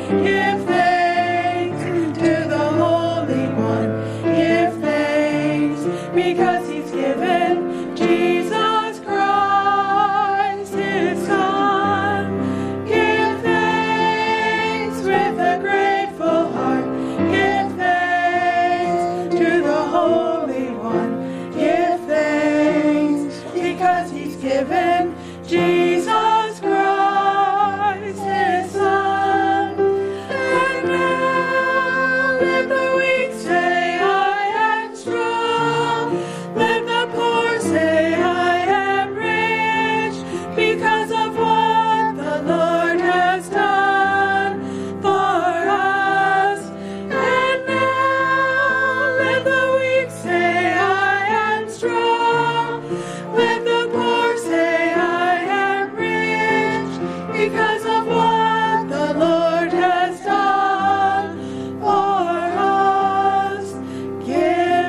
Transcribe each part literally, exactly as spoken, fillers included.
Give thanks to the Holy One. Give thanks because He's given Jesus Christ, His Son. Give thanks with a grateful heart. Give thanks to the Holy One. Give thanks because He's given Jesus Christ, His Son. And now let the weak say, I am strong. Let the poor say, I am rich, because of what the Lord has done for us. And now let the weak say, I am strong. Let the poor say, I am rich, because of what the Lord has done for us. Give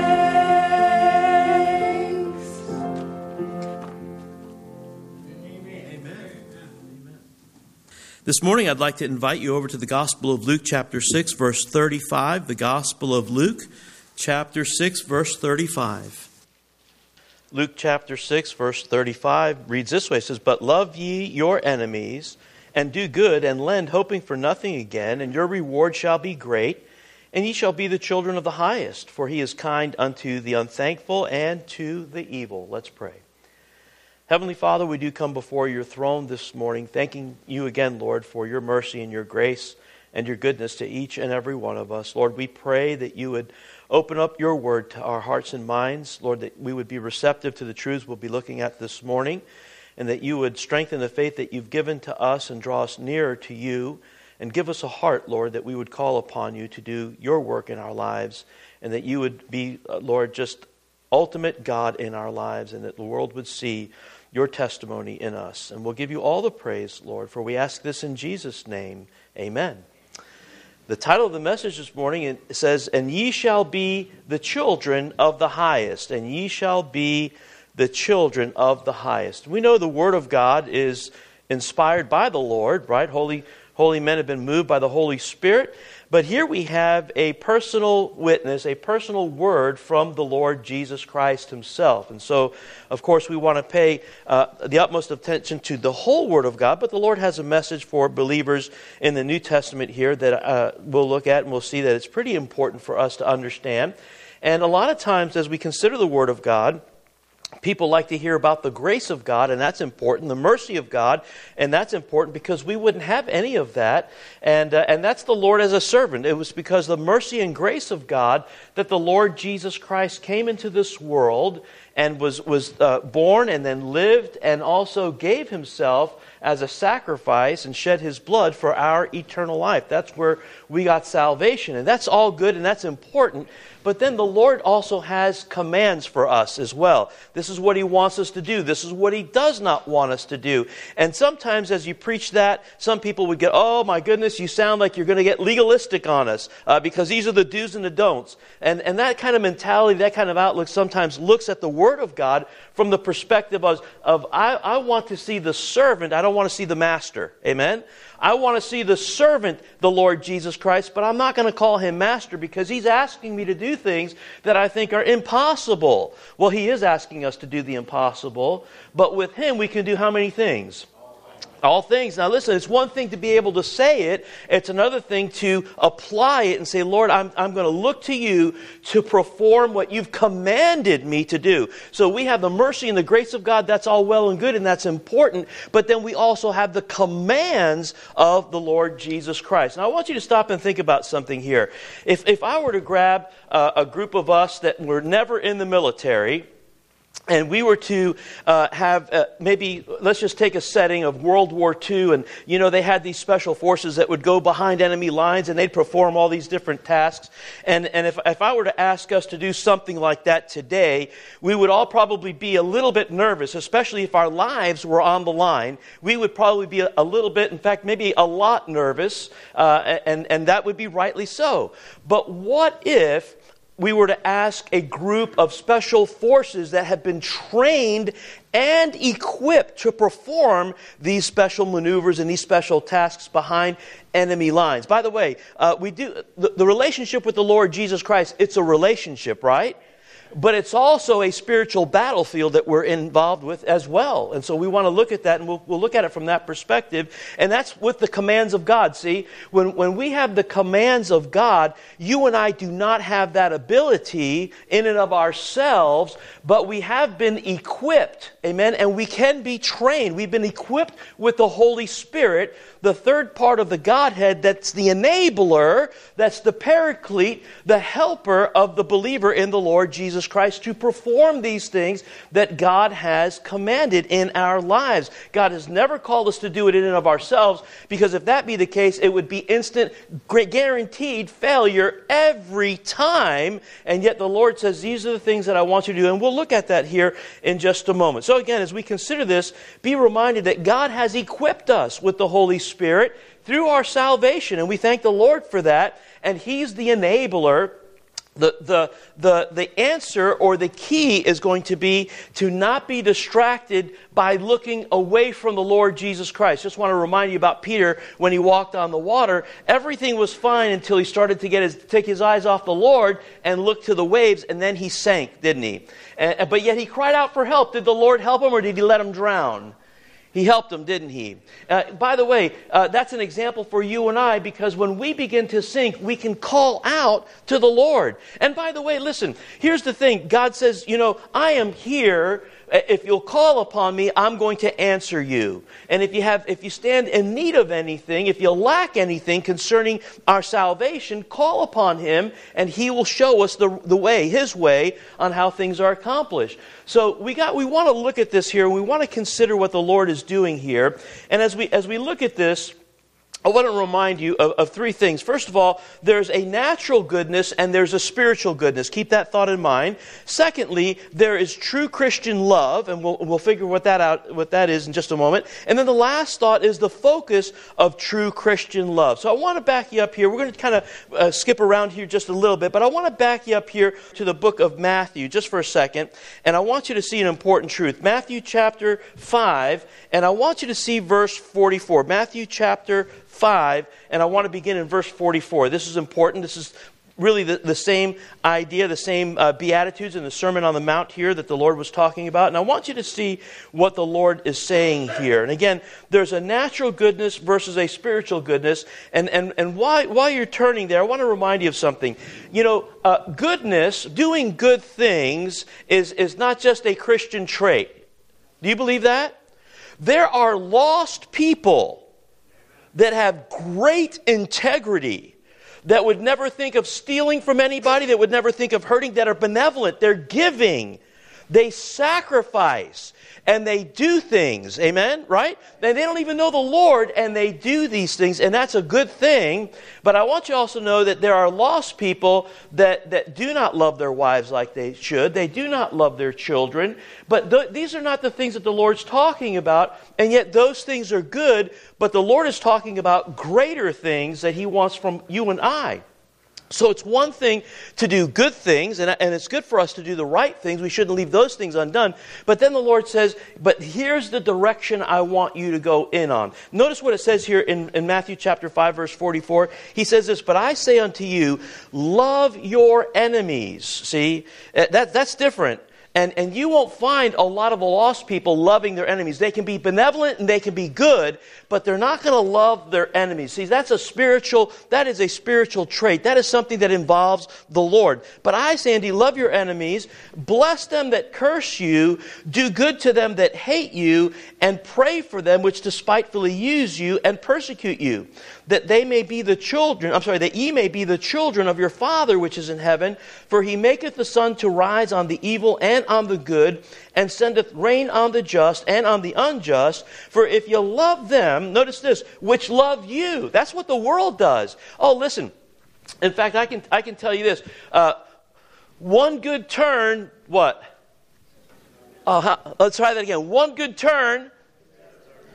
thanks. This morning I'd like to invite you over to the Gospel of Luke chapter six, verse thirty-five. The Gospel of Luke chapter six, verse thirty-five. Luke chapter six, verse thirty-five reads this way. It says, "But love ye your enemies, and do good, and lend, hoping for nothing again, and your reward shall be great, and ye shall be the children of the highest, for He is kind unto the unthankful and to the evil." Let's pray. Heavenly Father, we do come before your throne this morning, thanking you again, Lord, for your mercy and your grace and your goodness to each and every one of us. Lord, we pray that you would open up your word to our hearts and minds. Lord, that we would be receptive to the truths we'll be looking at this morning, and that you would strengthen the faith that you've given to us and draw us nearer to you, and give us a heart, Lord, that we would call upon you to do your work in our lives, and that you would be, uh, Lord, just ultimate God in our lives, and that the world would see your testimony in us. And we'll give you all the praise, Lord, for we ask this in Jesus' name. Amen. The title of the message this morning, it says, "And ye shall be the children of the highest." And ye shall be the children of the highest. We know the Word of God is inspired by the Lord, right? Holy, holy men have been moved by the Holy Spirit. But here we have a personal witness, a personal word from the Lord Jesus Christ Himself. And so, of course, we want to pay uh, the utmost attention to the whole Word of God, but the Lord has a message for believers in the New Testament here that uh, we'll look at, and we'll see that it's pretty important for us to understand. And a lot of times as we consider the Word of God, people like to hear about the grace of God, and that's important, the mercy of God, and that's important because we wouldn't have any of that. And uh, and that's the Lord as a servant. It was because the mercy and grace of God that the Lord Jesus Christ came into this world and was, was uh, born and then lived and also gave Himself as a sacrifice and shed His blood for our eternal life. That's where we got salvation. And that's all good and that's important. But then the Lord also has commands for us as well. This is what He wants us to do. This is what He does not want us to do. And sometimes as you preach that, some people would get, "Oh my goodness, you sound like you're going to get legalistic on us uh, because these are the do's and the don'ts." And, and that kind of mentality, that kind of outlook sometimes looks at the Word of God from the perspective of, of I, I want to see the servant, I don't want to see the master. Amen? I want to see the servant, the Lord Jesus Christ, but I'm not going to call Him master because He's asking me to do things that I think are impossible. Well, He is asking us to do the impossible, but with Him we can do how many things? All things. Now listen, it's one thing to be able to say it. It's another thing to apply it and say, "Lord, I'm, I'm going to look to you to perform what you've commanded me to do." So we have the mercy and the grace of God. That's all well and good and that's important. But then we also have the commands of the Lord Jesus Christ. Now I want you to stop and think about something here. If, if I were to grab uh, a group of us that were never in the military, and we were to uh, have uh, maybe, let's just take a setting of World War Two, and you know they had these special forces that would go behind enemy lines and they'd perform all these different tasks. And and if if I were to ask us to do something like that today, we would all probably be a little bit nervous, especially if our lives were on the line. We would probably be a, a little bit, in fact, maybe a lot nervous, uh, and and that would be rightly so. But what if we were to ask a group of special forces that have been trained and equipped to perform these special maneuvers and these special tasks behind enemy lines. By the way, uh, we do the, the relationship with the Lord Jesus Christ, it's a relationship, right? But it's also a spiritual battlefield that we're involved with as well. And so we want to look at that, and we'll, we'll look at it from that perspective. And that's with the commands of God. See, when, when we have the commands of God, you and I do not have that ability in and of ourselves, but we have been equipped, amen, and we can be trained. We've been equipped with the Holy Spirit, the third part of the Godhead, that's the enabler, that's the paraclete, the helper of the believer in the Lord Jesus Christ to perform these things that God has commanded in our lives. God has never called us to do it in and of ourselves, because if that be the case, it would be instant, guaranteed failure every time. And yet the Lord says, these are the things that I want you to do. And we'll look at that here in just a moment. So again, as we consider this, be reminded that God has equipped us with the Holy Spirit through our salvation. And we thank the Lord for that. And He's the enabler. The, the, the, the answer or the key is going to be to not be distracted by looking away from the Lord Jesus Christ. Just want to remind you about Peter when he walked on the water. Everything was fine until he started to get his, take his eyes off the Lord and look to the waves, and then he sank, didn't he? And, but yet he cried out for help. Did the Lord help him, or did He let him drown? He helped him, didn't He? Uh, by the way, uh, that's an example for you and I, because when we begin to sink, we can call out to the Lord. And by the way, listen, here's the thing. God says, you know, I am here. If you'll call upon me, I'm going to answer you. And if you have, if you stand in need of anything, if you lack anything concerning our salvation, call upon Him, and He will show us the, the way, His way, on how things are accomplished. So we got, we want to look at this here. We want to consider what the Lord is doing here. And as we, as we look at this, I want to remind you of, of three things. First of all, there's a natural goodness and there's a spiritual goodness. Keep that thought in mind. Secondly, there is true Christian love, and we'll, we'll figure what that out, what that is in just a moment. And then the last thought is the focus of true Christian love. So I want to back you up here. We're going to kind of uh, skip around here just a little bit, but I want to back you up here to the book of Matthew just for a second. And I want you to see an important truth. Matthew chapter five, and I want you to see verse forty-four. Matthew chapter five, and I want to begin in verse forty-four. This is important. This is really the, the same idea, the same uh, Beatitudes in the Sermon on the Mount here that the Lord was talking about. And I want you to see what the Lord is saying here. And again, there's a natural goodness versus a spiritual goodness. And, and, and while, while you're turning there, I want to remind you of something. You know, uh, goodness, doing good things, is, is not just a Christian trait. Do you believe that? There are lost people that have great integrity, that would never think of stealing from anybody, that would never think of hurting, that are benevolent, they're giving, they sacrifice, and they do things, amen, right? And they don't even know the Lord, and they do these things, and that's a good thing. But I want you also to know that there are lost people that, that do not love their wives like they should. They do not love their children. But th- these are not the things that the Lord's talking about, and yet those things are good, but the Lord is talking about greater things that He wants from you and I. So it's one thing to do good things, and, and it's good for us to do the right things. We shouldn't leave those things undone. But then the Lord says, but here's the direction I want you to go in on. Notice what it says here in, in Matthew chapter five, verse forty-four. He says this, but I say unto you, love your enemies. See, that, that's different. And, and you won't find a lot of the lost people loving their enemies. They can be benevolent and they can be good, but they're not going to love their enemies. See, that's a spiritual, that is a spiritual trait. That is something that involves the Lord. But I say unto you, love your enemies, bless them that curse you, do good to them that hate you, and pray for them which despitefully use you and persecute you, that they may be the children, I'm sorry, that ye may be the children of your Father which is in heaven, for He maketh the sun to rise on the evil and on the good, and sendeth rain on the just and on the unjust. For if you love them, notice this, which love you. That's what the world does. Oh, listen. In fact, I can I can tell you this. Uh, one good turn, what? Oh, how, let's try that again. One good turn.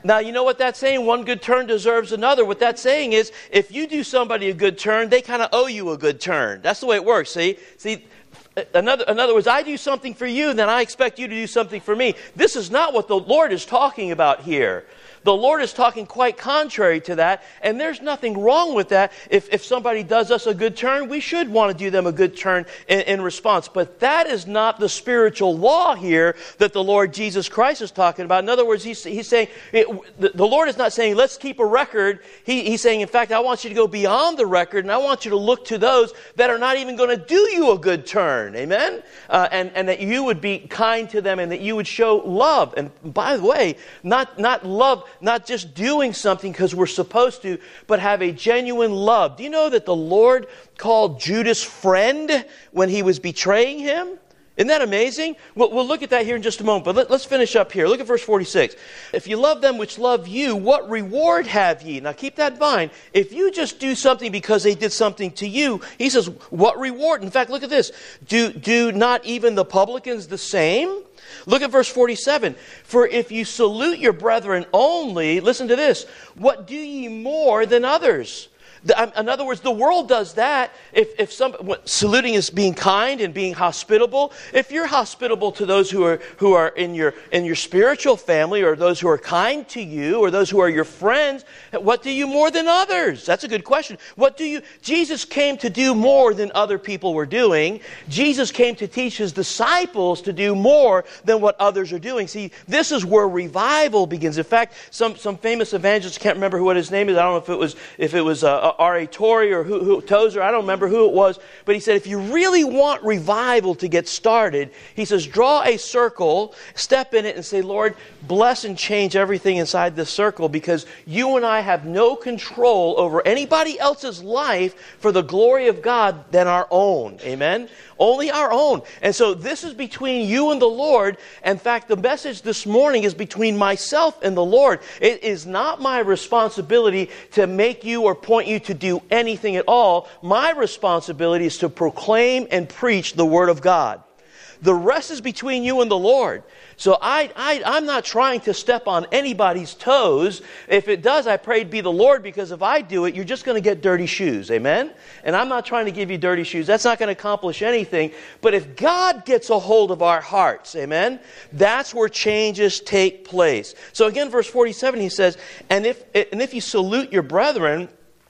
Now, you know what that's saying? One good turn deserves another. What that's saying is, if you do somebody a good turn, they kind of owe you a good turn. That's the way it works, see? See, another, in other words, I do something for you, then I expect you to do something for me. This is not what the Lord is talking about here. The Lord is talking quite contrary to that, and there's nothing wrong with that. If, if somebody does us a good turn, we should want to do them a good turn in, in response. But that is not the spiritual law here that the Lord Jesus Christ is talking about. In other words, he's, he's saying, it, the, the Lord is not saying, let's keep a record. He, he's saying, in fact, I want you to go beyond the record, and I want you to look to those that are not even going to do you a good turn. Amen? Uh, and, and that you would be kind to them, and that you would show love. And by the way, not, not love... Not just doing something because we're supposed to, but have a genuine love. Do you know that the Lord called Judas friend when he was betraying him? Isn't that amazing? We'll, we'll look at that here in just a moment, but let, let's finish up here. Look at verse forty-six. If you love them which love you, what reward have ye? Now keep that in mind. If you just do something because they did something to you, he says, what reward? In fact, look at this. Do, do not even the publicans the same? Look at verse forty-seven. For if you salute your brethren only, listen to this, what do ye more than others? In other words, the world does that. If, if some what, saluting is being kind and being hospitable. If you're hospitable to those who are who are in your in your spiritual family, or those who are kind to you, or those who are your friends, what do you more than others? That's a good question. What do you? Jesus came to do more than other people were doing. Jesus came to teach his disciples to do more than what others are doing. See, this is where revival begins. In fact, some some famous evangelist, can't remember what his name is. I don't know if it was if it was. Uh, R A Torrey or who, who, Tozer, I don't remember who it was, but he said if you really want revival to get started, he says draw a circle, step in it and say, Lord, bless and change everything inside this circle, because you and I have no control over anybody else's life for the glory of God than our own. Amen? Only our own. And so this is between you and the Lord. In fact, the message this morning is between myself and the Lord. It is not my responsibility to make you or point you to do anything at all. My responsibility is to proclaim and preach the Word of God. The rest is between you and the Lord. So I, I, I'm not trying to step on anybody's toes. If it does, I pray it be the Lord, because if I do it, you're just going to get dirty shoes. Amen? And I'm not trying to give you dirty shoes. That's not going to accomplish anything. But if God gets a hold of our hearts, amen, that's where changes take place. So again, verse forty-seven, he says, and if, and if you salute your brethren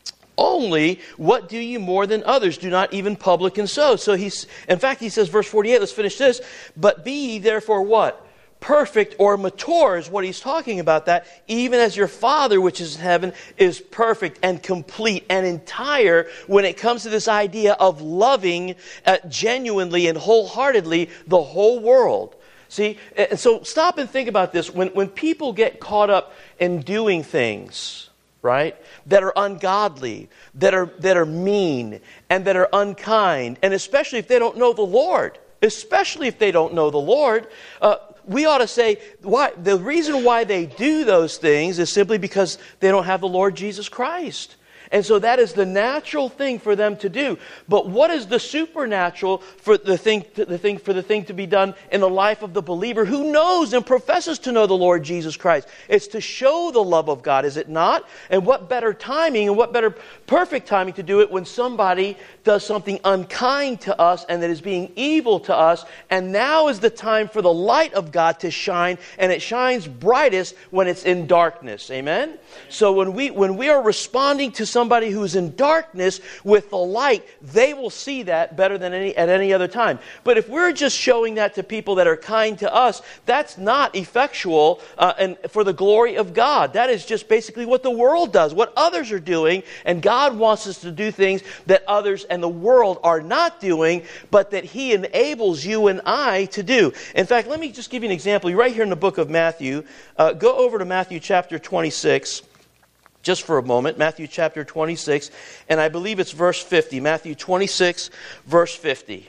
only, what do you more than others? Do not even publicans so. So he's, in fact, he says, verse forty-eight, let's finish this. But be ye therefore what? Perfect or mature is what he's talking about, that even as your Father which is in heaven is perfect and complete and entire when it comes to this idea of loving uh, genuinely and wholeheartedly the whole world. See, and so stop and think about this. When, when people get caught up in doing things, right, that are ungodly, that are that are mean, and that are unkind, and especially if they don't know the Lord, especially if they don't know the Lord, uh, we ought to say, why, the reason why they do those things is simply because they don't have the Lord Jesus Christ. And so that is the natural thing for them to do. But what is the supernatural for the thing, the thing for the thing to be done in the life of the believer who knows and professes to know the Lord Jesus Christ? It's to show the love of God, is it not? And what better timing and what better perfect timing to do it when somebody does something unkind to us and that is being evil to us. And now is the time for the light of God to shine, and it shines brightest when it's in darkness. Amen? So when we when we are responding to somebody who is in darkness with the light, they will see that better than any at any other time. But if we're just showing that to people that are kind to us, that's not effectual uh, and for the glory of God. That is just basically what the world does, what others are doing, and God wants us to do things that others and the world are not doing, but that He enables you and I to do. In fact, let me just give you an example. Right here in the book of Matthew, uh, go over to Matthew chapter twenty-six. Just for a moment, Matthew chapter twenty-six, and I believe it's verse fifty. Matthew twenty-six, verse fifty.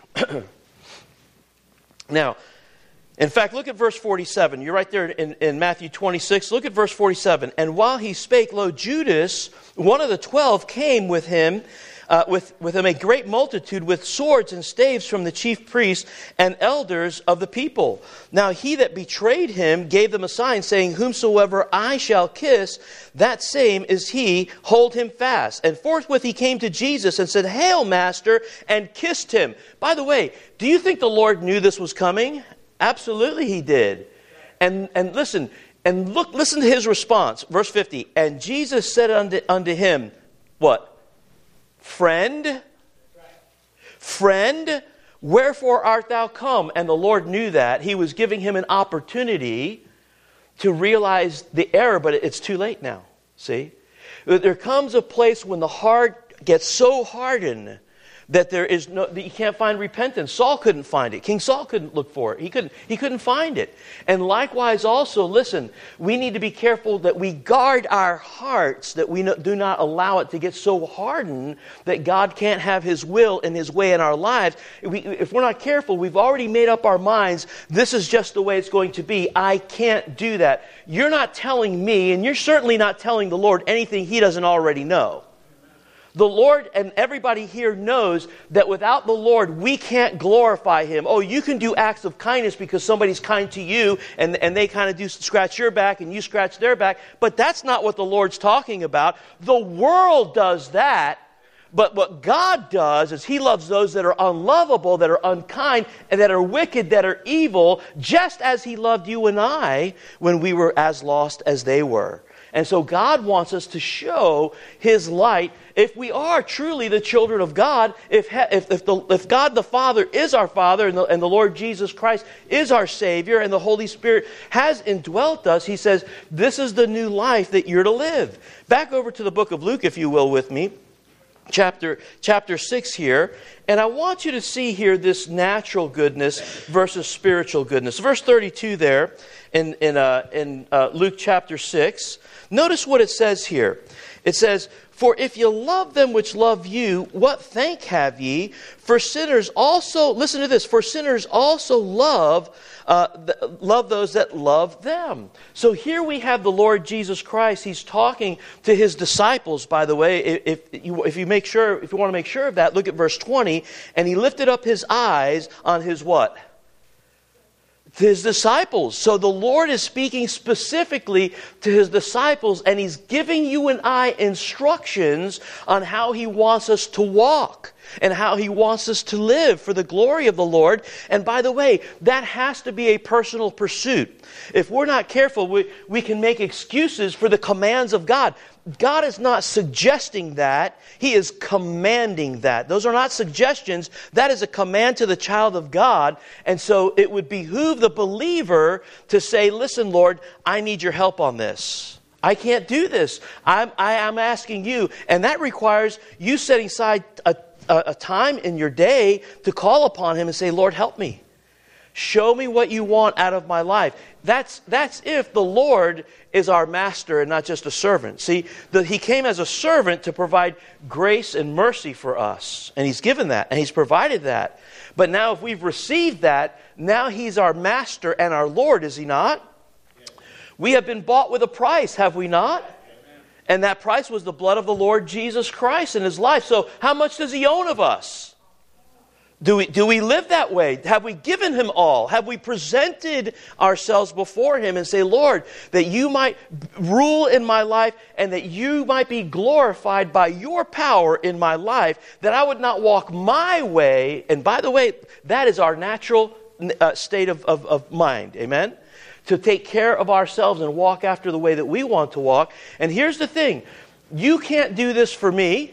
Now, in fact, look at verse forty-seven. You're right there in, in Matthew twenty-six. Look at verse forty-seven. And while he spake, lo, Judas, one of the twelve, came with him, uh, with, with him a great multitude with swords and staves from the chief priests and elders of the people. Now he that betrayed him gave them a sign, saying, Whomsoever I shall kiss, that same is he, hold him fast. And forthwith he came to Jesus and said, Hail, Master, and kissed him. By the way, do you think the Lord knew this was coming? Absolutely he did. And, and listen, and look, listen to his response. Verse fifty, And Jesus said unto, unto him, what? Friend, friend, wherefore art thou come? And the Lord knew that. He was giving him an opportunity to realize the error, but it's too late now. See? There comes a place when the heart gets so hardened that there is no, that you can't find repentance. Saul couldn't find it. King Saul couldn't look for it. He couldn't, he couldn't find it. And likewise also, listen, we need to be careful that we guard our hearts, that we no, do not allow it to get so hardened that God can't have His will and His way in our lives. If, we, if we're not careful, we've already made up our minds, this is just the way it's going to be. I can't do that. You're not telling me, and you're certainly not telling the Lord anything He doesn't already know. The Lord and everybody here knows that without the Lord, we can't glorify Him. Oh, you can do acts of kindness because somebody's kind to you and, and they kind of do scratch your back and you scratch their back. But that's not what the Lord's talking about. The world does that. But what God does is He loves those that are unlovable, that are unkind, and that are wicked, that are evil, just as He loved you and I when we were as lost as they were. And so God wants us to show His light. If we are truly the children of God, if if if, the, if God the Father is our Father and the, and the Lord Jesus Christ is our Savior and the Holy Spirit has indwelt us, He says, this is the new life that you're to live. Back over to the book of Luke, if you will, with me. Chapter, chapter six here. And I want you to see here this natural goodness versus spiritual goodness. Verse thirty-two there in, in, uh, in uh, Luke chapter six. Notice what it says here. It says, For if you love them which love you, what thank have ye? For sinners also, listen to this, for sinners also love uh, th- love those that love them. So here we have the Lord Jesus Christ. He's talking to His disciples, by the way. If, if you if you make sure, if you want to make sure of that, look at verse twenty. And He lifted up His eyes on His what? To His disciples. So the Lord is speaking specifically to His disciples, and He's giving you and I instructions on how He wants us to walk and how He wants us to live for the glory of the Lord. And by the way, that has to be a personal pursuit. If we're not careful, we, we can make excuses for the commands of God. God is not suggesting that. He is commanding that. Those are not suggestions. That is a command to the child of God. And so it would behoove the believer to say, listen, Lord, I need your help on this. I can't do this. I'm, I am asking you. And that requires you setting aside a, a, a time in your day to call upon Him and say, Lord, help me. Show me what you want out of my life. That's, that's if the Lord is our master and not just a servant. See, the, He came as a servant to provide grace and mercy for us. And He's given that, and He's provided that. But now if we've received that, now He's our master and our Lord, is He not? Yes. We have been bought with a price, have we not? Amen. And that price was the blood of the Lord Jesus Christ in His life. So how much does He own of us? Do we, do we live that way? Have we given Him all? Have we presented ourselves before Him and say, Lord, that you might rule in my life and that you might be glorified by your power in my life, that I would not walk my way. And by the way, that is our natural uh, state of, of, of mind. Amen? To take care of ourselves and walk after the way that we want to walk. And here's the thing. You can't do this for me.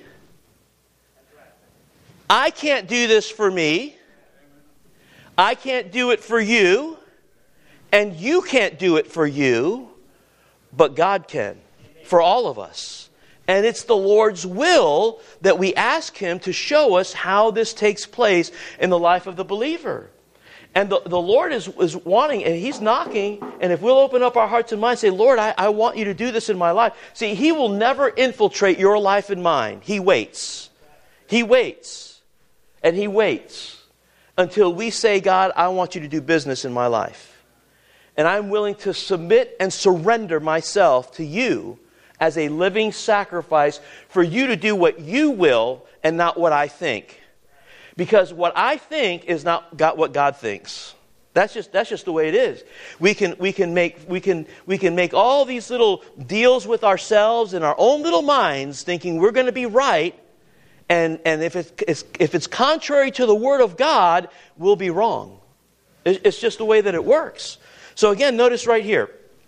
I can't do this for me. I can't do it for you. And you can't do it for you. But God can. For all of us. And it's the Lord's will that we ask Him to show us how this takes place in the life of the believer. And the, the Lord is, is wanting, and He's knocking, and if we'll open up our hearts and minds, say, Lord, I, I want you to do this in my life. See, He will never infiltrate your life and mine. He waits. He waits. And He waits until we say, God, I want you to do business in my life. And I'm willing to submit and surrender myself to you as a living sacrifice for you to do what you will and not what I think. Because what I think is not got what God thinks. That's just that's just the way it is. We can we can make we can we can make all these little deals with ourselves in our own little minds, thinking we're going to be right, and and if it's if it's contrary to the Word of God, we'll be wrong. It's just the way that it works. So again, notice right here,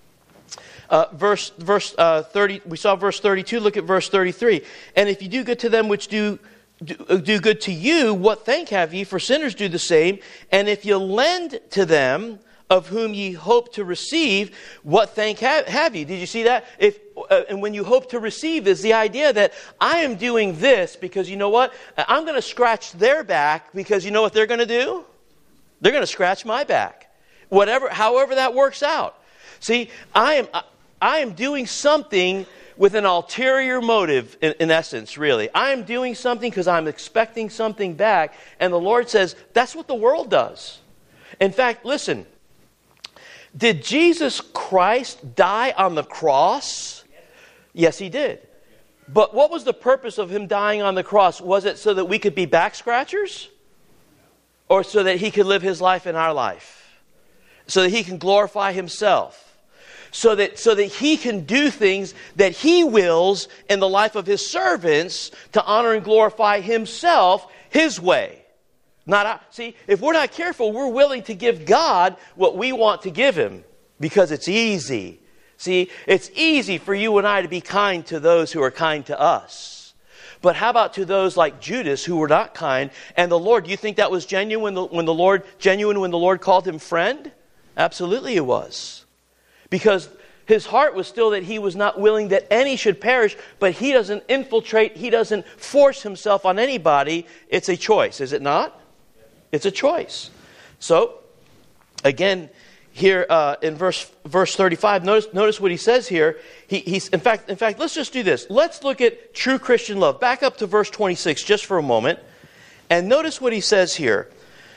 uh, verse verse uh, thirty. We saw verse thirty-two. Look at verse thirty-three. And if you do good to them which do. Do, do good to you, what thank have ye? For sinners do the same. And if you lend to them of whom ye hope to receive, what thank have, have ye? Did you see that? If uh, and when you hope to receive is the idea that I am doing this because you know what? I'm going to scratch their back because you know what they're going to do? They're going to scratch my back. Whatever, however that works out. See, I am I am doing something with an ulterior motive, in, in essence, really. I am doing something because I'm expecting something back. And the Lord says, that's what the world does. In fact, listen. Did Jesus Christ die on the cross? Yes, He did. But what was the purpose of Him dying on the cross? Was it so that we could be back scratchers? Or so that He could live His life in our life? So that He can glorify Himself? So that, so that He can do things that He wills in the life of His servants to honor and glorify Himself His way. Not our, see, if we're not careful, we're willing to give God what we want to give Him because it's easy. See, it's easy for you and I to be kind to those who are kind to us. But how about to those like Judas who were not kind? And the Lord, do you think that was genuine when the, when the Lord genuine when the Lord called him friend? Absolutely it was. Because his heart was still that he was not willing that any should perish, but he doesn't infiltrate, he doesn't force himself on anybody. It's a choice, is it not? It's a choice. So, again, here uh, in verse verse thirty-five, notice notice what he says here. He, he's in fact in fact let's just do this. Let's look at true Christian love. Back up to verse twenty-six just for a moment, and notice what he says here.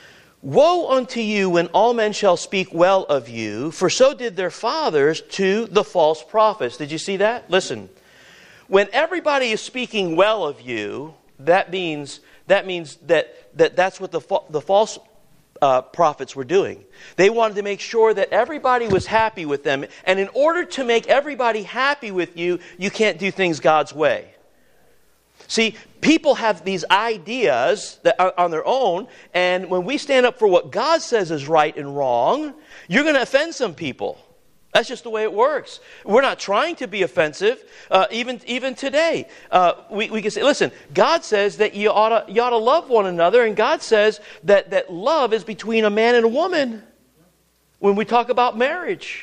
Woe unto you when all men shall speak well of you, for so did their fathers to the false prophets. Did you see that? Listen. When everybody is speaking well of you, that means that means that, that that's what the the false uh, prophets were doing. They wanted to make sure that everybody was happy with them, and in order to make everybody happy with you, you can't do things God's way. See, people have these ideas that are on their own, and when we stand up for what God says is right and wrong, you're going to offend some people. That's just the way it works. We're not trying to be offensive, uh, even even today. Uh, we, we can say, listen, God says that you ought to, you ought to love one another, and God says that, that love is between a man and a woman when we talk about marriage.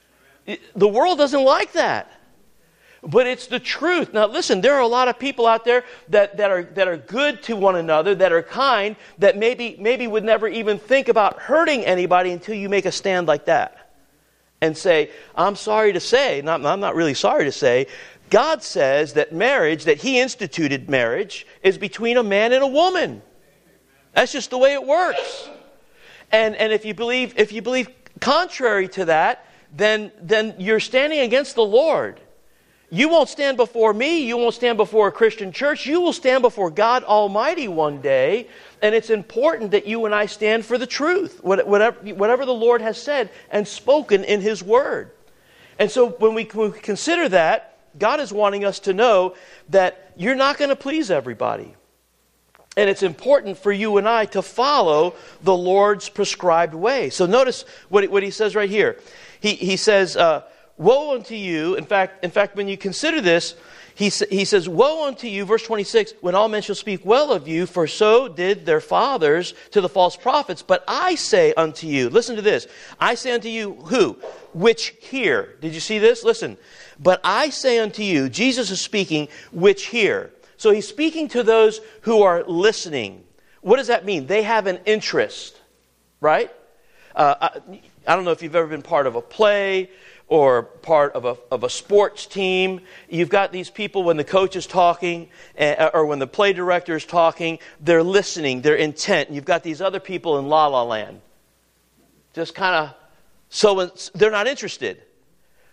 The world doesn't like that. But it's the truth. Now listen, there are a lot of people out there that, that are that are good to one another, that are kind, that maybe maybe would never even think about hurting anybody until you make a stand like that. And say, I'm sorry to say, not, I'm not really sorry to say, God says that marriage, that He instituted marriage, is between a man and a woman. That's just the way it works. And and if you believe if you believe contrary to that, then then you're standing against the Lord. You won't stand before me. You won't stand before a Christian church. You will stand before God Almighty one day. And it's important that you and I stand for the truth, whatever, whatever the Lord has said and spoken in His Word. And so when we, when we consider that, God is wanting us to know that you're not going to please everybody. And it's important for you and I to follow the Lord's prescribed way. So notice what, what He says right here. He, he says... Uh, Woe unto you, in fact, in fact, when you consider this, he, he says, woe unto you, verse twenty-six, when all men shall speak well of you, for so did their fathers to the false prophets. But I say unto you, listen to this, I say unto you, who? Which hear. Did you see this? Listen. But I say unto you, Jesus is speaking, which hear. So He's speaking to those who are listening. What does that mean? They have an interest, right? Uh, I, I don't know if you've ever been part of a play or part of a of a sports team. You've got these people when the coach is talking uh, or when the play director is talking, they're listening, they're intent. And you've got these other people in La La Land. Just kind of, so they're not interested.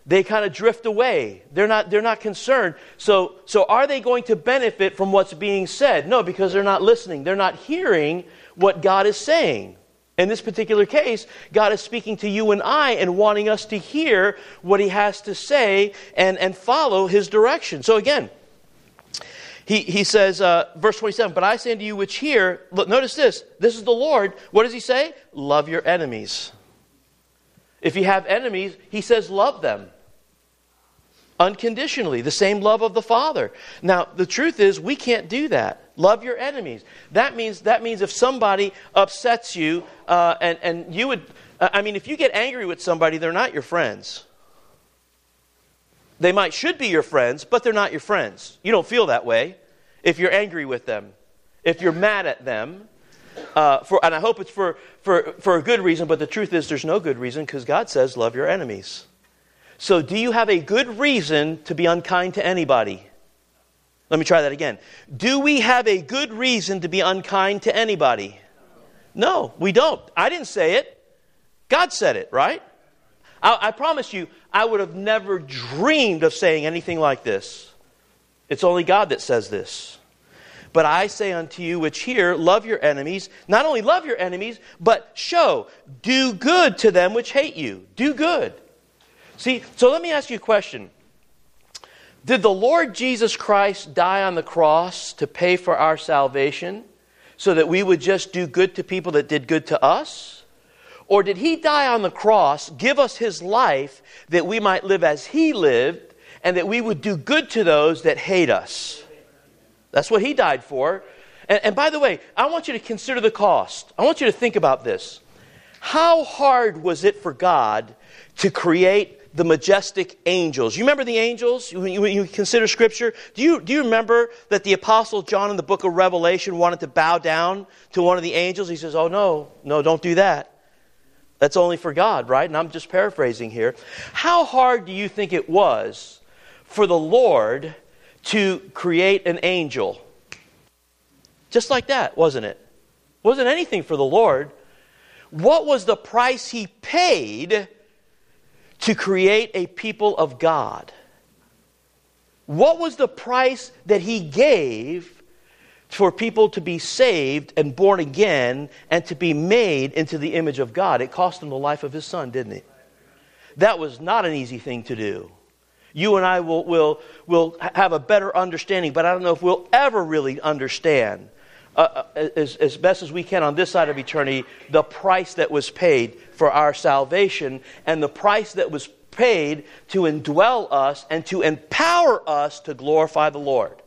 they kind of drift away. They're not, they're not concerned. So, so are they going to benefit from what's being said? No, because they're not listening. They're not hearing what God is saying. In this particular case, God is speaking to you and I and wanting us to hear what He has to say and, and follow His direction. So again, he, he says, uh, verse twenty-seven, but I say unto you which hear, look, notice this, this is the Lord. What does He say? Love your enemies. If you have enemies, He says love them. Unconditionally, the same love of the Father. Now, the truth is, we can't do that. Love your enemies. That means that means if somebody upsets you, uh, and and you would, uh, I mean, if you get angry with somebody, they're not your friends. They might should be your friends, but they're not your friends. You don't feel that way if you're angry with them, if you're mad at them. Uh, for and I hope it's for for for a good reason. But the truth is, there's no good reason because God says, "Love your enemies." So do you have a good reason to be unkind to anybody? Let me try that again. Do we have a good reason to be unkind to anybody? No, we don't. I didn't say it. God said it, right? I, I promise you, I would have never dreamed of saying anything like this. It's only God that says this. But I say unto you which hear, love your enemies. Not only love your enemies, but show, do good to them which hate you. Do good. See, so let me ask you a question. Did the Lord Jesus Christ die on the cross to pay for our salvation so that we would just do good to people that did good to us? Or did He die on the cross, give us His life that we might live as He lived and that we would do good to those that hate us? That's what He died for. And, and by the way, I want you to consider the cost. I want you to think about this. How hard was it for God to create the majestic angels? You remember the angels? When you, when you consider Scripture, do you, do you remember that the Apostle John in the book of Revelation wanted to bow down to one of the angels? He says, oh no, no, don't do that. That's only for God, right? And I'm just paraphrasing here. How hard do you think it was for the Lord to create an angel? Just like that, wasn't it? Wasn't anything for the Lord. What was the price He paid to create a people of God? What was the price that He gave for people to be saved and born again and to be made into the image of God? It cost Him the life of His Son, didn't it? That was not an easy thing to do. You and I will, will, will have a better understanding, but I don't know if we'll ever really understand Uh, as, as best as we can on this side of eternity, the price that was paid for our salvation and the price that was paid to indwell us and to empower us to glorify the Lord.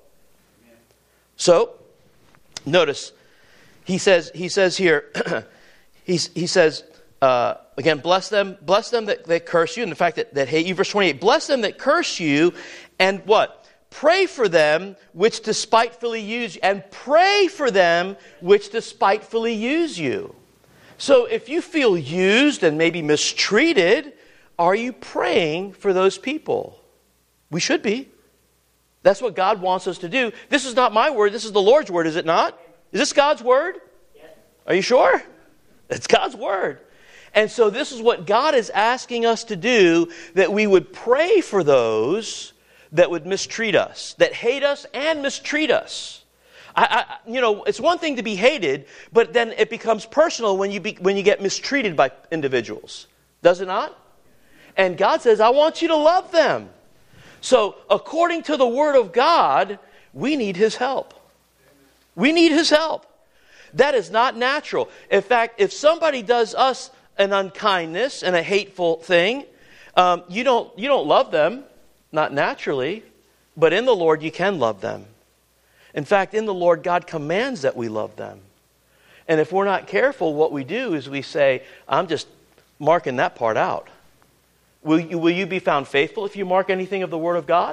So, notice, he says, he says here, he's, he says, uh, again, bless them, bless them that, that curse you, and the fact that, that hate you. Verse twenty-eight, bless them that curse you, and what? Pray for them which despitefully use you. And pray for them which despitefully use you. So if you feel used and maybe mistreated, are you praying for those people? We should be. That's what God wants us to do. This is not my word. This is the Lord's word, is it not? Is this God's word? Yes. Are you sure? It's God's word. And so this is what God is asking us to do, that we would pray for those that would mistreat us, that hate us and mistreat us. I, I, you know, it's one thing to be hated, but then it becomes personal when you be, when you get mistreated by individuals. Does it not? And God says, I want you to love them. So, according to the Word of God, we need His help. We need His help. That is not natural. In fact, if somebody does us an unkindness and a hateful thing, um, you don't you don't love them. Not naturally, but in the Lord you can love them. In fact, in the Lord, God commands that we love them. And if we're not careful, what we do is we say, I'm just marking that part out. Will you, will you be found faithful if you mark anything of the Word of God?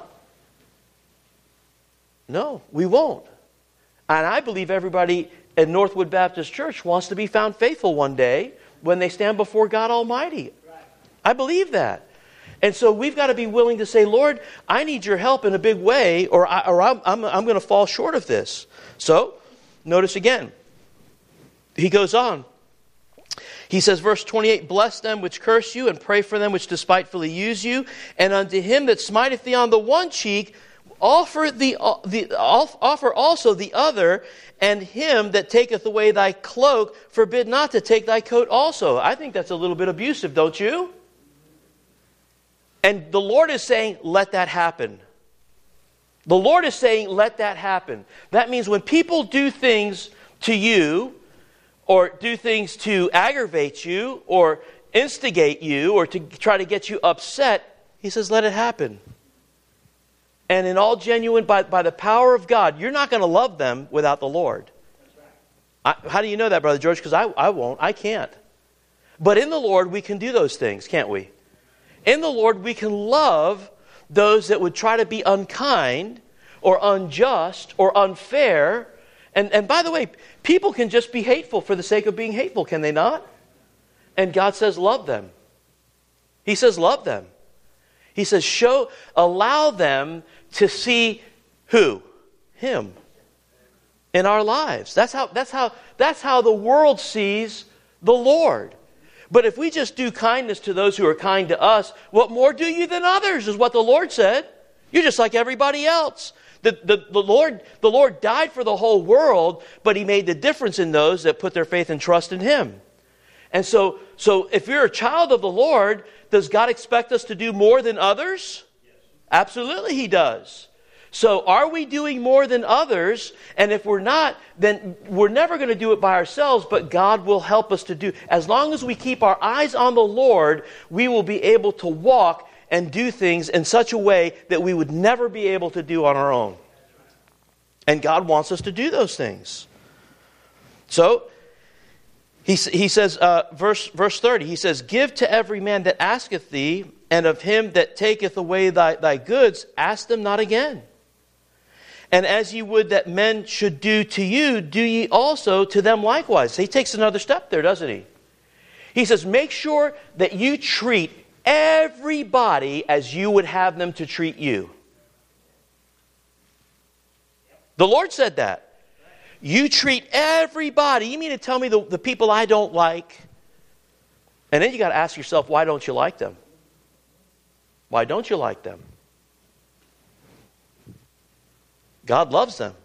No, we won't. And I believe everybody at Northwood Baptist Church wants to be found faithful one day when they stand before God Almighty. I believe that. And so we've got to be willing to say, Lord, I need your help in a big way, or, I, or I'm, I'm, I'm going to fall short of this. So, notice again, he goes on. He says, verse twenty-eight, bless them which curse you, and pray for them which despitefully use you. And unto him that smiteth thee on the one cheek, offer, the, the, offer also the other, and him that taketh away thy cloak, forbid not to take thy coat also. I think that's a little bit abusive, don't you? And the Lord is saying, let that happen. The Lord is saying, let that happen. That means when people do things to you, or do things to aggravate you, or instigate you, or to try to get you upset, he says, let it happen. And in all genuine, by, by the power of God, you're not going to love them without the Lord. I, how do you know that, Brother George? Because I, I won't. I can't. But in the Lord, we can do those things, can't we? In the Lord, we can love those that would try to be unkind or unjust or unfair. And, and by the way, people can just be hateful for the sake of being hateful, can they not? And God says, love them. He says, love them. He says, show, allow them to see who? Him. In our lives. That's how, that's how, that's how the world sees the Lord. But if we just do kindness to those who are kind to us, what more do you than others, is what the Lord said. You're just like everybody else. The, the, the, Lord, the Lord died for the whole world, but He made the difference in those that put their faith and trust in Him. And so, so if you're a child of the Lord, does God expect us to do more than others? Yes. Absolutely He does. So are we doing more than others? And if we're not, then we're never going to do it by ourselves, but God will help us to do. As long as we keep our eyes on the Lord, we will be able to walk and do things in such a way that we would never be able to do on our own. And God wants us to do those things. So, he, he says, uh, verse, verse thirty, he says, give to every man that asketh thee, and of him that taketh away thy, thy goods, ask them not again. And as ye would that men should do to you, do ye also to them likewise. He takes another step there, doesn't he? He says, make sure that you treat everybody as you would have them to treat you. The Lord said that. You treat everybody. You mean to tell me the, the people I don't like? And then you got to ask yourself, why don't you like them? Why don't you like them? God loves them.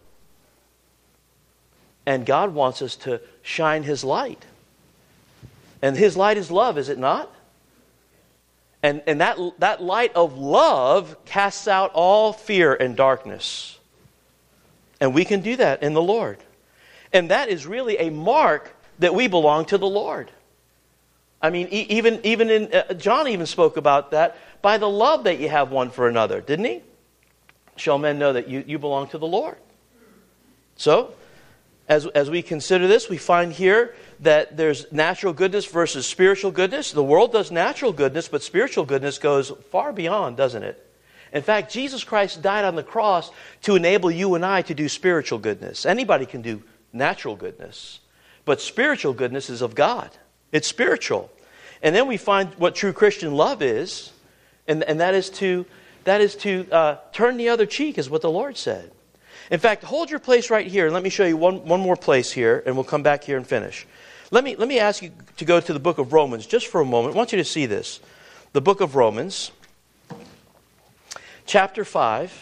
And God wants us to shine His light. And His light is love, is it not? And, and that, that light of love casts out all fear and darkness. And we can do that in the Lord. And that is really a mark that we belong to the Lord. I mean, e- even, even in, uh, John even spoke about that, by the love that you have one for another, didn't he? Shall men know that you, you belong to the Lord. So, as, as we consider this, we find here that there's natural goodness versus spiritual goodness. The world does natural goodness, but spiritual goodness goes far beyond, doesn't it? In fact, Jesus Christ died on the cross to enable you and I to do spiritual goodness. Anybody can do natural goodness, but spiritual goodness is of God. It's spiritual. And then we find what true Christian love is, and, and that is to That is to uh, turn the other cheek, is what the Lord said. In fact, hold your place right here, and let me show you one, one more place here, and we'll come back here and finish. Let me, let me ask you to go to the book of Romans just for a moment. I want you to see this. The book of Romans, chapter five.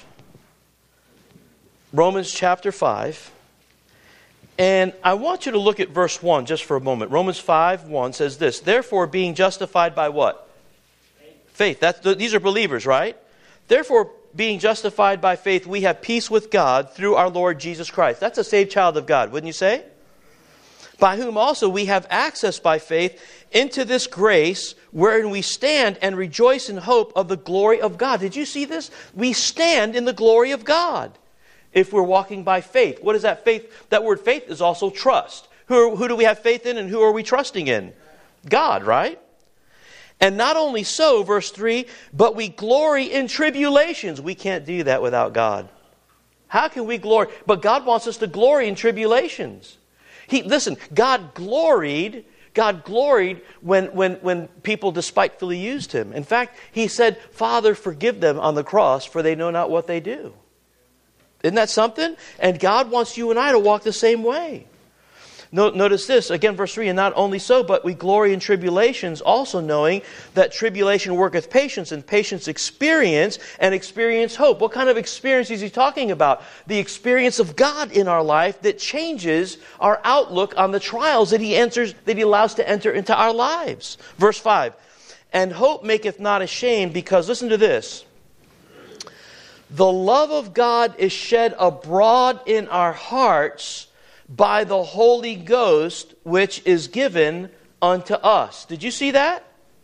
Romans chapter five. And I want you to look at verse one just for a moment. Romans five one says this, therefore being justified by what? Faith. Faith. That's, these are believers, right? Therefore, being justified by faith, we have peace with God through our Lord Jesus Christ. That's a saved child of God, wouldn't you say? By whom also we have access by faith into this grace wherein we stand and rejoice in hope of the glory of God. Did you see this? We stand in the glory of God if we're walking by faith. What is that faith? That word faith is also trust. Who, who do we have faith in and who are we trusting in? God, right? And not only so, verse three, but we glory in tribulations. We can't do that without God. How can we glory? But God wants us to glory in tribulations. He, listen, God gloried, God gloried when, when, when people despitefully used Him. In fact, He said, Father, forgive them on the cross, for they know not what they do. Isn't that something? And God wants you and I to walk the same way. Notice this, again, verse three, and not only so, but we glory in tribulations, also knowing that tribulation worketh patience, and patience experience, and experience hope. What kind of experience is he talking about? The experience of God in our life that changes our outlook on the trials that he enters, that he allows to enter into our lives. Verse five, and hope maketh not ashamed, because, listen to this, the love of God is shed abroad in our hearts by the Holy Ghost, which is given unto us. Did you see that?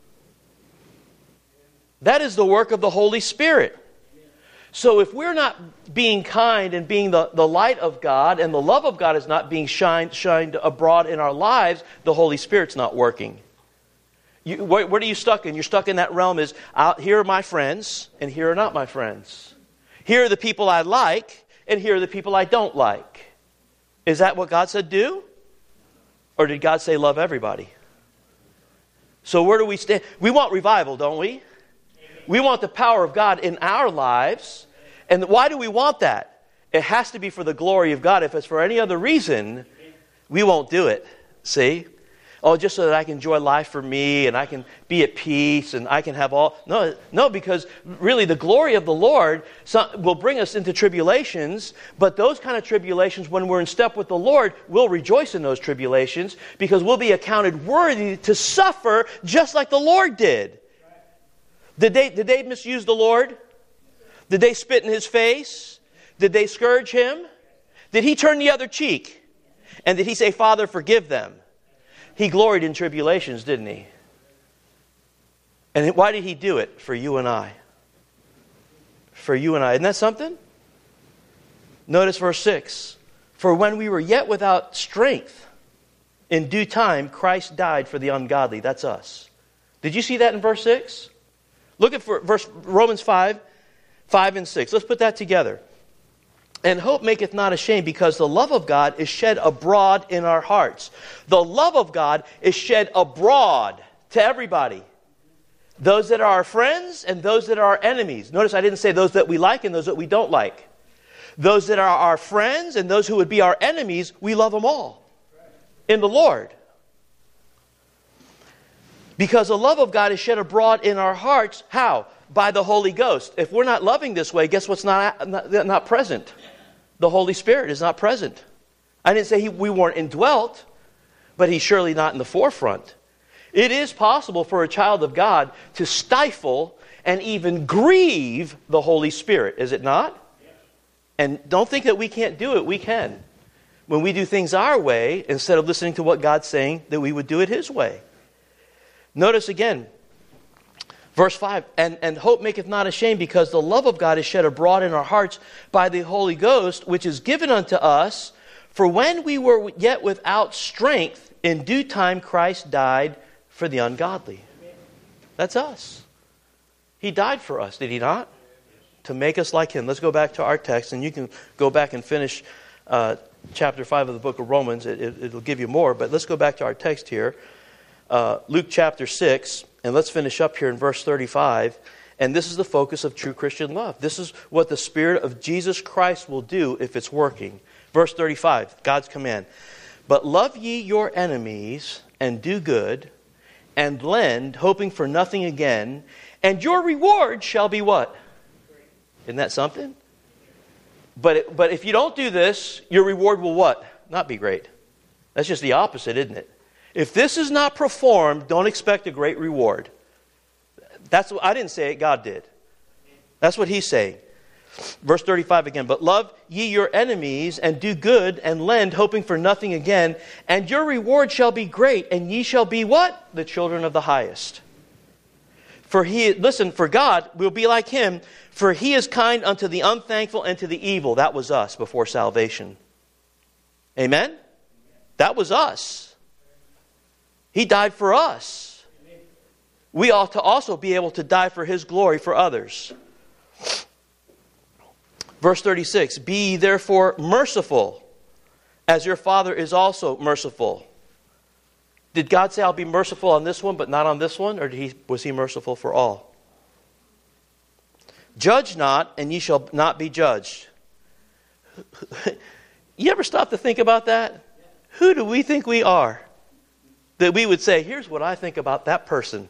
That is the work of the Holy Spirit. So if we're not being kind and being the, the light of God, and the love of God is not being shined, shined abroad in our lives, the Holy Spirit's not working. You, what, what are you stuck in? You're stuck in that realm is, out, here are my friends, and here are not my friends. Here are the people I like, and here are the people I don't like. Is that what God said do? Or did God say love everybody? So where do we stand? We want revival, don't we? We want the power of God in our lives. And why do we want that? It has to be for the glory of God. If it's for any other reason, we won't do it. See? Oh, just so that I can enjoy life for me and I can be at peace and I can have all... No, no, because really the glory of the Lord will bring us into tribulations, but those kind of tribulations, when we're in step with the Lord, we'll rejoice in those tribulations because we'll be accounted worthy to suffer just like the Lord did. Did they, did they misuse the Lord? Did they spit in His face? Did they scourge Him? Did He turn the other cheek? And did He say, Father, forgive them? He gloried in tribulations, didn't He? And why did He do it? For you and I. For you and I. Isn't that something? Notice verse six. For when we were yet without strength, in due time Christ died for the ungodly. That's us. Did you see that in verse six? Look at verse Romans five, five and six. Let's put that together. And hope maketh not ashamed, because the love of God is shed abroad in our hearts. The love of God is shed abroad to everybody. Those that are our friends and those that are our enemies. Notice I didn't say those that we like and those that we don't like. Those that are our friends and those who would be our enemies, we love them all in the Lord. Because the love of God is shed abroad in our hearts. How? By the Holy Ghost. If we're not loving this way, guess what's not, not, not present? The Holy Spirit is not present. I didn't say he, we weren't indwelt, but He's surely not in the forefront. It is possible for a child of God to stifle and even grieve the Holy Spirit, is it not? And don't think that we can't do it. We can. When we do things our way, instead of listening to what God's saying, that we would do it His way. Notice again, verse five, and, and hope maketh not ashamed, because the love of God is shed abroad in our hearts by the Holy Ghost, which is given unto us. For when we were yet without strength, in due time Christ died for the ungodly. That's us. He died for us, did He not? To make us like Him. Let's go back to our text, and you can go back and finish uh, chapter five of the book of Romans. It, it, it'll give you more, but let's go back to our text here. Uh, Luke chapter six. And let's finish up here in verse thirty-five. And this is the focus of true Christian love. This is what the Spirit of Jesus Christ will do if it's working. Verse thirty-five, God's command. But love ye your enemies, and do good, and lend, hoping for nothing again, and your reward shall be what? Isn't that something? But, it, but if you don't do this, your reward will what? Not be great. That's just the opposite, isn't it? If this is not performed, don't expect a great reward. That's what I didn't say it, God did. That's what He's saying. Verse thirty-five again. But love ye your enemies, and do good, and lend, hoping for nothing again, and your reward shall be great, and ye shall be what? The children of the highest. For He, listen, for God will be like Him, for He is kind unto the unthankful and to the evil. That was us before salvation. Amen? That was us. He died for us. We ought to also be able to die for His glory for others. Verse thirty-six, be ye therefore merciful, as your Father is also merciful. Did God say, I'll be merciful on this one, but not on this one? Or did he, was He merciful for all? Judge not, and ye shall not be judged. You ever stop to think about that? Who do we think we are that we would say, here's what I think about that person?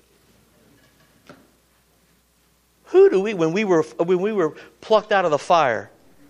Who do we, when we were when we were plucked out of the fire?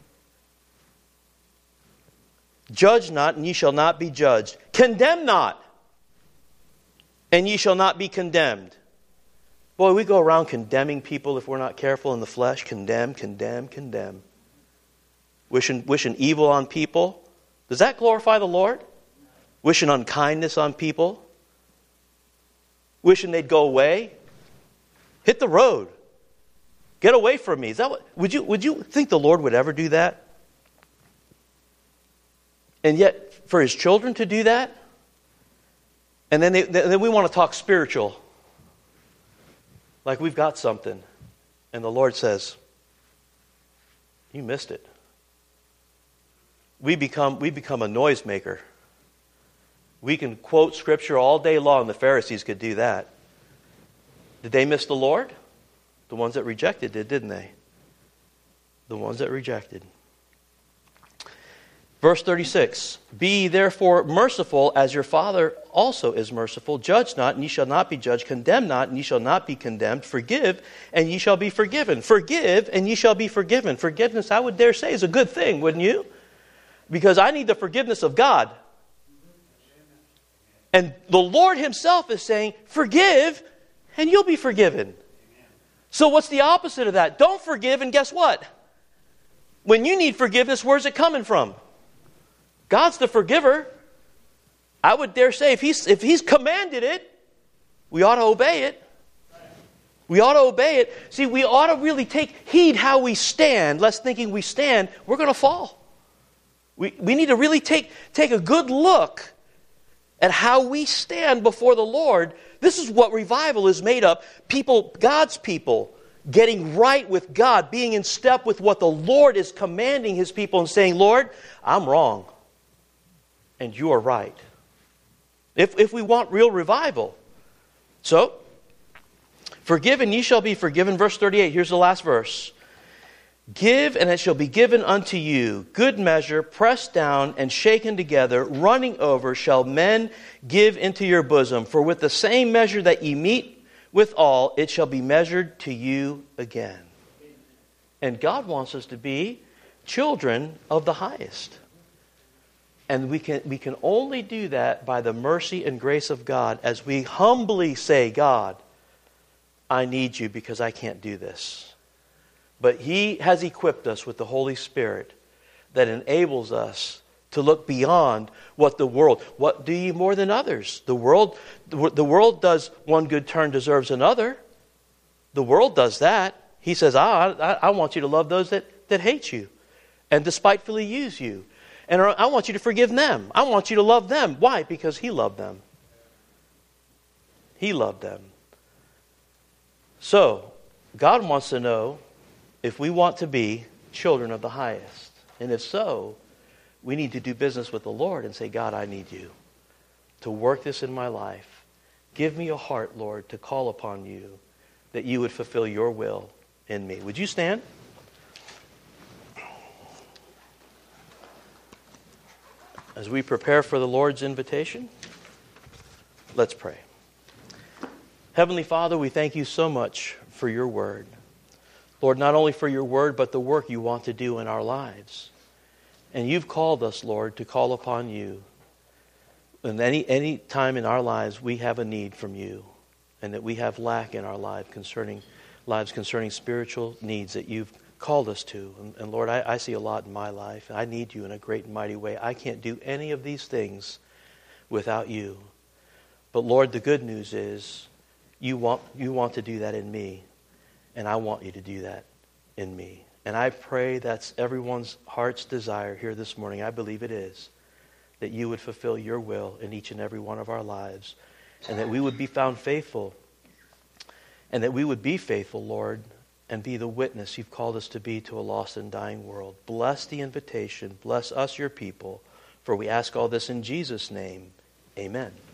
Judge not, and ye shall not be judged. Condemn not, and ye shall not be condemned. Boy, we go around condemning people if we're not careful in the flesh. Condemn, condemn, condemn. Wishing, wishing evil on people. Does that glorify the Lord? Wishing unkindness on people. Wishing they'd go away. Hit the road. Get away from me. Is that what, would you, would you think the Lord would ever do that? And yet, for His children to do that? And then, they, then we want to talk spiritual. Like we've got something. And the Lord says, you missed it. We become, we become a noisemaker. We can quote Scripture all day long. The Pharisees could do that. Did they miss the Lord? The ones that rejected did, didn't they? The ones that rejected. Verse thirty-six, be ye therefore merciful as your Father also is merciful. Judge not, and ye shall not be judged. Condemn not, and ye shall not be condemned. Forgive, and ye shall be forgiven. Forgive, and ye shall be forgiven. Forgiveness, I would dare say, is a good thing, wouldn't you? Because I need the forgiveness of God. And the Lord Himself is saying, forgive, and you'll be forgiven. So what's the opposite of that? Don't forgive, and guess what? When you need forgiveness, where's it coming from? God's the forgiver. I would dare say if he's, if he's commanded it, we ought to obey it. We ought to obey it. See, we ought to really take heed how we stand, lest thinking we stand, we're going to fall. We, we need to really take, take a good look at how we stand before the Lord. This is what revival is made of. People, God's people, getting right with God, being in step with what the Lord is commanding His people and saying, Lord, I'm wrong. And you are right. If, if we want real revival. So, forgive and ye shall be forgiven. Verse thirty-eight, here's the last verse. Give and it shall be given unto you. Good measure, pressed down and shaken together, running over, shall men give into your bosom. For with the same measure that ye meet withal, it shall be measured to you again. And God wants us to be children of the highest. And we can we can only do that by the mercy and grace of God as we humbly say, God, I need you because I can't do this. But He has equipped us with the Holy Spirit that enables us to look beyond what the world, what do ye more than others? The world, the world does one good turn deserves another. The world does that. He says, ah, I, I want you to love those that, that hate you and despitefully use you. And I want you to forgive them. I want you to love them. Why? Because He loved them. He loved them. So, God wants to know if we want to be children of the highest. And if so, we need to do business with the Lord and say, God, I need you to work this in my life. Give me a heart, Lord, to call upon you, that you would fulfill your will in me. Would you stand? As we prepare for the Lord's invitation, let's pray. Heavenly Father, we thank you so much for your word. Lord, not only for your word, but the work you want to do in our lives. And you've called us, Lord, to call upon you. And any, any time in our lives we have a need from you, and that we have lack in our life concerning lives concerning spiritual needs that you've called us to. And, and Lord, I, I see a lot in my life. I need you in a great and mighty way. I can't do any of these things without you. But Lord, the good news is you want you want to do that in me, and I want you to do that in me. And I pray that's everyone's heart's desire here this morning. I believe it is, that you would fulfill your will in each and every one of our lives, and that we would be found faithful, and that we would be faithful, Lord, and be the witness you've called us to be to a lost and dying world. Bless the invitation. Bless us, your people. For we ask all this in Jesus' name. Amen.